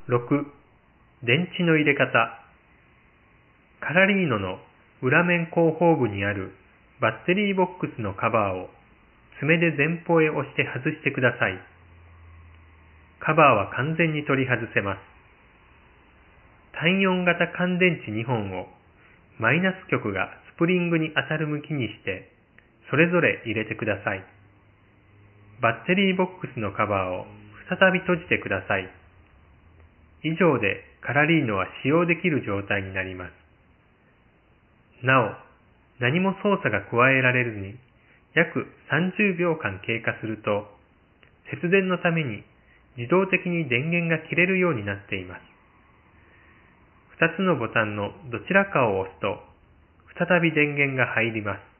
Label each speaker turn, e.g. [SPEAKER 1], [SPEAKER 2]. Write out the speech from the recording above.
[SPEAKER 1] 6. 電池の入れ方。カラリーノの裏面後方部にあるバッテリーボックスのカバーを爪で前方へ押して外してください。カバーは完全に取り外せます。単4型乾電池2本をマイナス極がスプリングに当たる向きにしてそれぞれ入れてください。バッテリーボックスのカバーを再び閉じてください。以上でカラリーノは使用できる状態になります。なお、何も操作が加えられずに約30秒間経過すると、節電のために自動的に電源が切れるようになっています。2つのボタンのどちらかを押すと、再び電源が入ります。